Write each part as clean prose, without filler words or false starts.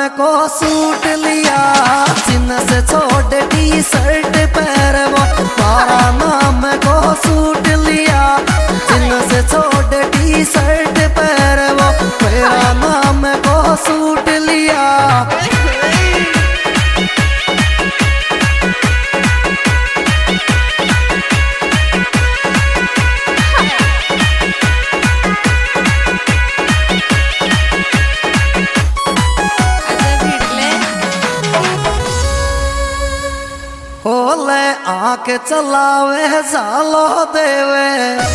को सूट लिया, जींस छोड़ टी शर्ट पहरवा। तारा नाम को सूट लिया, जींस छोड़ टी शर्ट पहरवा। मेरा नाम को सूट लिया। ले आके चलावे सालो देवे,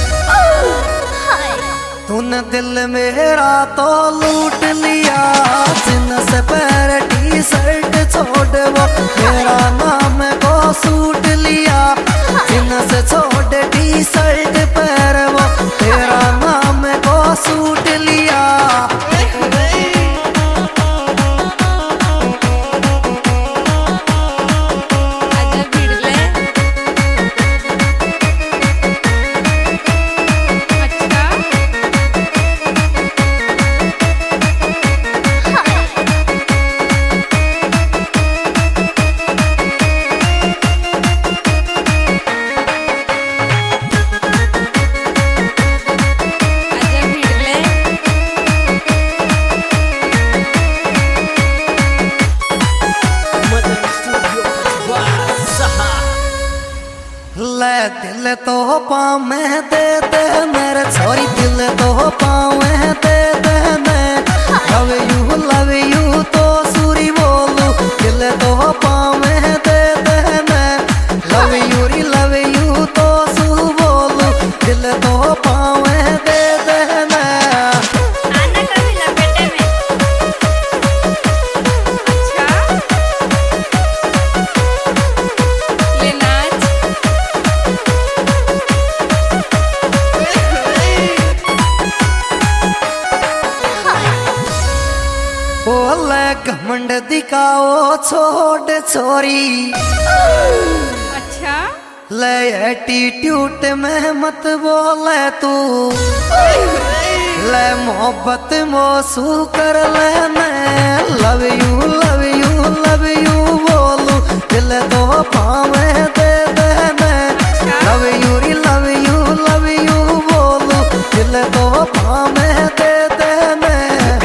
तूने दिल मेरा तो लूट लिया। जींस पैर टी शर्ट छोड़ वो, मेरा नाम को सूट लिया। जींस छोड़ टी शर्ट पैर वो, मेरा नाम को सूट लिया। ले दिल तो पाँव में दे दे मेरे छोरी, दिल तो पाँव में दे दे मैं। लव यू तो सूरी बोलू, दिल तो पाँव में दे दे मैं। लव यू तो सू बोलू, दिल तो पाँव में दे दे मैं। घमंड दिखाओ छोड़ छोरी, अच्छा ले एटीट्यूड में मत बोले तू। ले मोहब्बत मोसू कर ले मैं। लव यू बोलू, दिल तो पाँव दे दे मैं। लव यू बोलू, दिल तो पाँव दे दे मैं।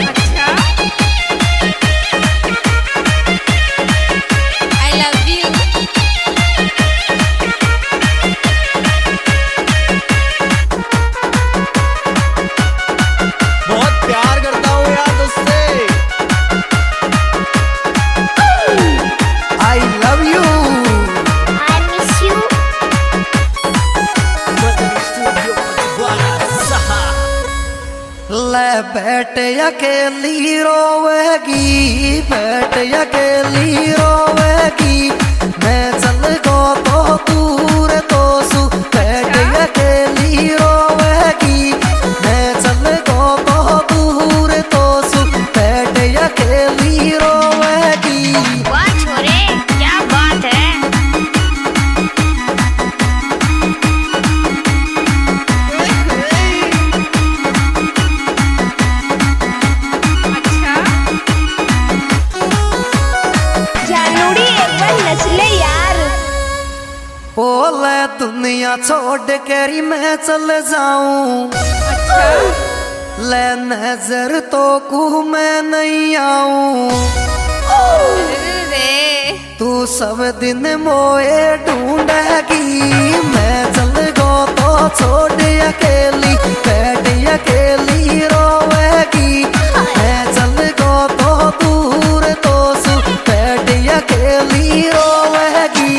ले बैठ अकेली रोवेगी, बैठ अकेली रोवेगी। मैं चल गो तो दूर तो सू, बैठ अकेली रोवेगी। मैं चल गो तो दूर तो सू, बैठ अकेली रोवेगी। वाह छोरे क्या बात है। बोले दुनिया छोड़ कर मैं चल जाऊं, अच्छा ले नजर तो कू मैं नहीं आऊं। तू सब दिन मोए ढूंढेगी, मैं चल गो तो छोड़ अकेली। बैठ अकेली रोवेगी, मैं चल गो तो दूर तो सू, बैठ अकेली रोवेगी।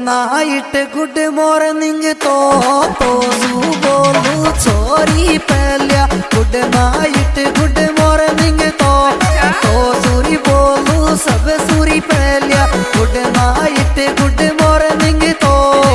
नाइट गुड मॉर्निंग तो सू बोलू छोरी पहलिया। गुड नाइट गुड मॉर्निंग तो सूरी बोलू सब सूरी पहलिया। गुड नाइट गुड मॉर्निंग तो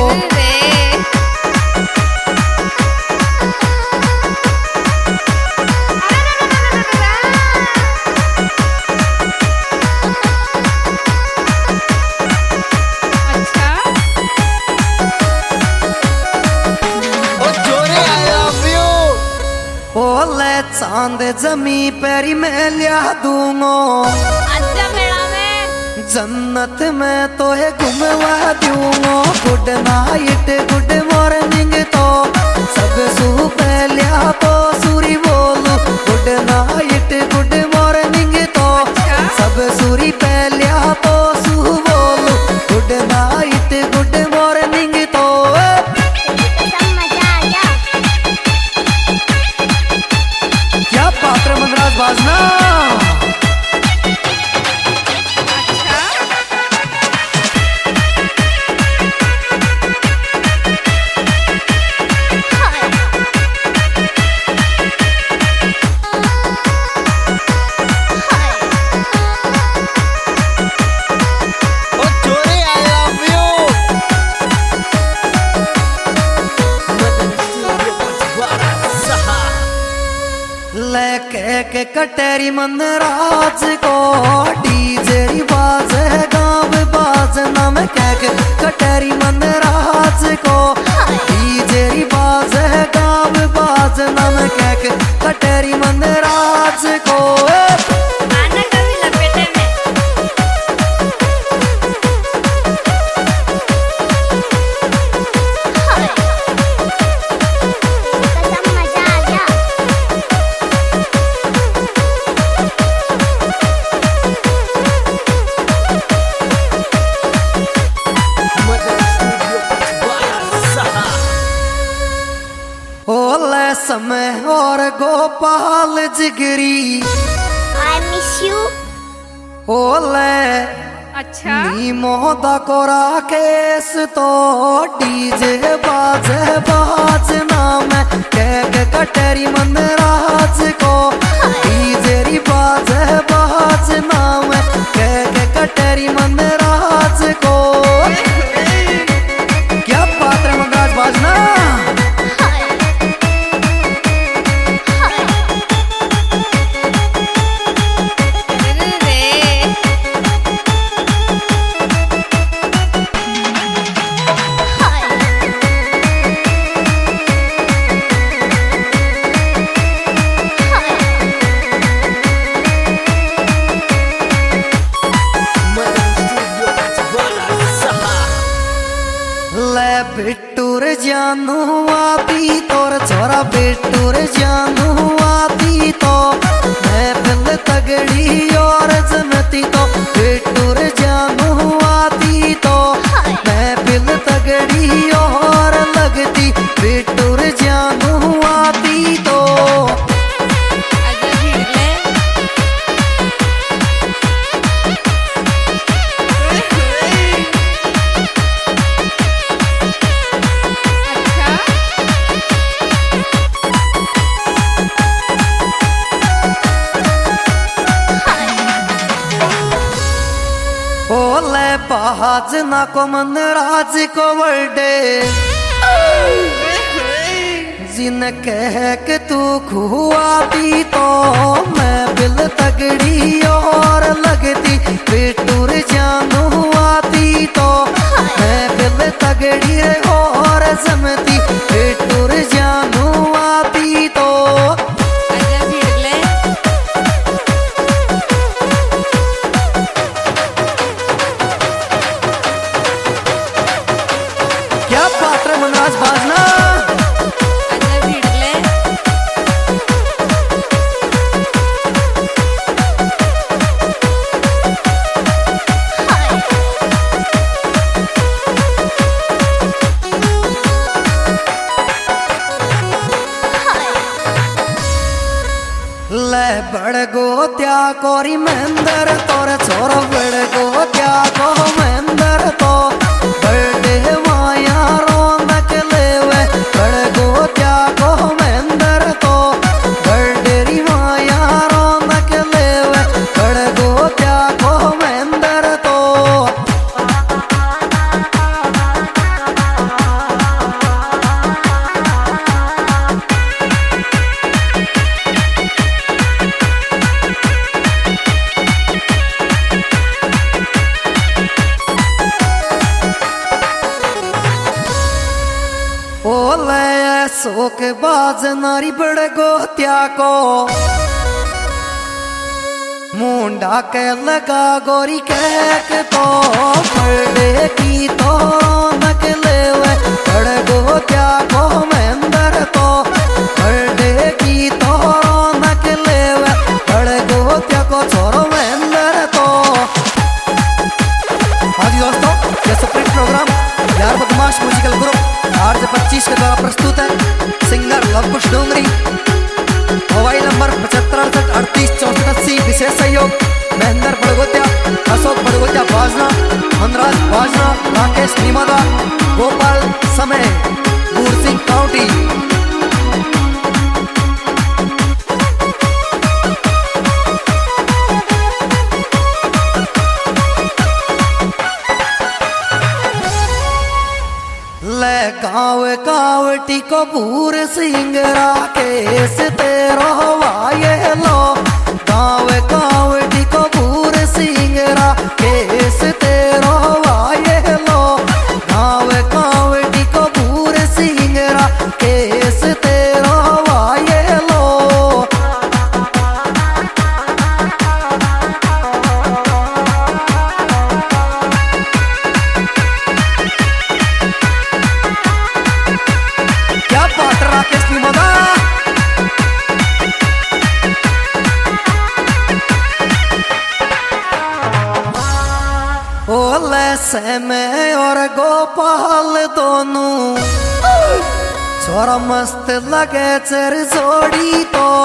चांद जमी पैरी में लिया दूंगो। अच्छा मेला में जन्नत में तो है घुमवा दूंगो। गुड नाइट गुड मॉर्निंग तो सब सू पहलिया तो सूरी बोलू। गुड नाइट गुड मॉर्निंग तो सब सूरी पहलिया तो सू बोलू। गुड नाइट गुड मॉर्निंग तो पात्र मंदराज बाजना। के कटेरी मंदराज को डीजे बाज है गाँव बाज नाम कह के कटेरी मंदराज को डीजे बाज है गाँव बाज नाम कह के कटेरी मंदराज को समय और गोपाल जिगरी I miss you। ओले अच्छा मोदा को राकेश तो डीजे बाज बाज नाम कह के कटेरी मंदराज को डीजे बाज बाज नाम कह के कटेरी मंदराज को। क्या पात्र मंदराज बाजना। बिट्टूर जानू आती तोर छोरा बिट्टूर जानू आती तो मैं फिल तगड़ी और जमती तो बिट्टूर जानू आती तो मैं फिल तगड़ी और लगती बिट्टूर जानू आती तो। बाज ना को मंदराज को वर्डे जिन कह के तू खुआती तो मैं बिल तगड़ी और लगती बिट्टूर जानू आती तो मैं बिल तगड़ी और जमती बिट्टूर जानू आती तो। पात्र मनराज बाजना। ले बड़ गो त्या कोरी महेंद्र तोर छोरो बड़ गो त्या को महेंद्र तो बड़े शोक बाज नारी बड़ गोत्या को मुंडा के लगा गोरी के तो बड़े की तो नकले वे बड़ गोत्या को महेंद्र तो बड़े की तो नकले वे बड़ गोत्या को छोरो महेंद्र तो। हाँ जी दोस्तों, ये सुप्रीम प्रोग्राम यार बदमाश म्यूजिकल ग्रुप RJ25 के द्वारा प्रस्तुत है। Singer Lavkush Dongri, mobile number 75 38 64 80। विशेष सहयोग महेंद्र बड़गोत्या, अशोक बड़गोत्या बाजना, मनराज बाजना, राकेश निमादा, गोपाल समय, बूढ़ सिंह काउंटी। ले गाँव कावटी को बूढ़ सिंह राकेश तेरो वाये लो, गाँव कावटी को बूढ़ सिंह राकेश तेरो वाये लो, गाँव कावटी को बूढ़ सिंह राकेश तेरो वाये लो। क्या बात राकेश निमादा। ओले से मैं और गोपाल दोनों छोरा मस्त लगे चर जोड़ी तो